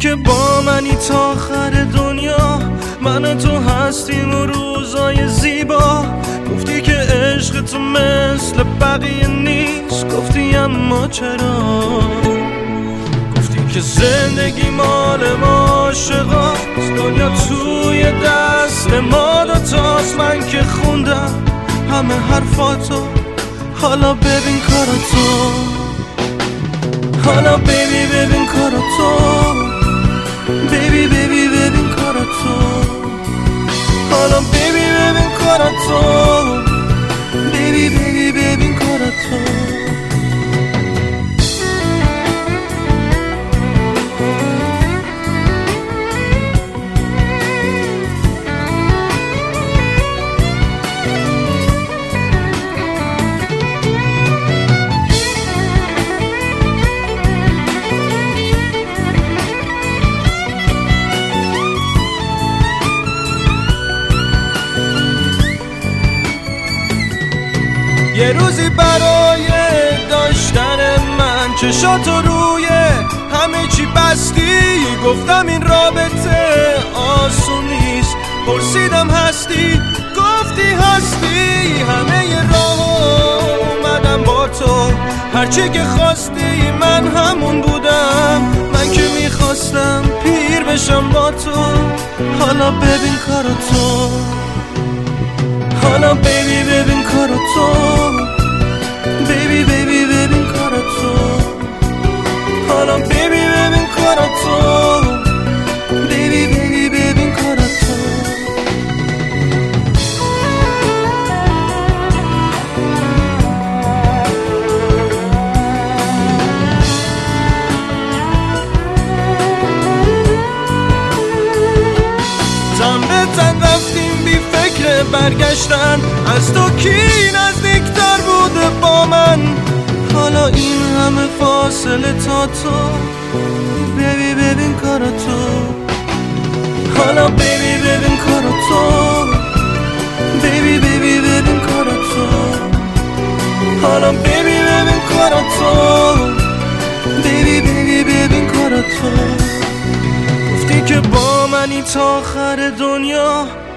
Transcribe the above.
که با منی تا آخر دنیا، من تو هستیم و روزای زیبا. گفتی که عشق تو مثل بقیه نیست، گفتی اما چرا؟ گفتی که زندگی مال ما عاشقاست، دنیا توی دست ما دوتاست. من که خوندم همه حرفاتو، حالا ببین کاراتو، حالا بیبی ببین کاراتو، بیبی بیبی ببین کاراتو، حالا بیبی ببین کاراتو، بیبی بیبی ببین کاراتو. یه روزی برای داشتن من چشاتو روی همه چی بستی. گفتم این رابطه آسون نیست، پرسیدم هستی؟ گفتی هستی. همه ی راه اومدم با تو، هرچی که خواستی من همون بودم. من که میخواستم پیر بشم با تو، حالا ببین کاراتو، حالا بیبی ببین کاراتو، بیبی بیبی ببین کاراتو، حالا بیبی ببین کاراتو، بیبی بیبی ببین کاراتو. تن به تن رفتیم بی فکر برگشتن، از تو کی نزدیکتر بوده با من؟ حالا این همه فاصله تا تو، بیبی ببین کاراتو، حالا بیبی ببین کاراتو، بیبی بیبی ببین کاراتو، حالا بیبی ببین کاراتو، بیبی بیبی ببین کاراتو. گفتی که با منی تا آخر دنیا،